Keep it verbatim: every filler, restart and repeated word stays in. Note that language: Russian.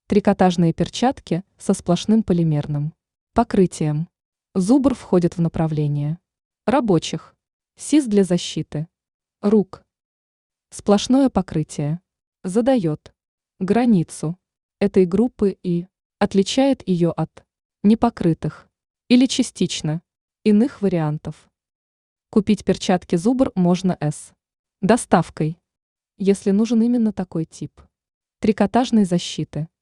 Трикотажные перчатки со сплошным полимерным покрытием. Зубр входит в направление рабочих. СИС для защиты рук. Сплошное покрытие задает границу этой группы и отличает ее от непокрытых или частично иных вариантов. Купить перчатки Зубр можно с доставкой, если нужен именно такой тип трикотажной защиты.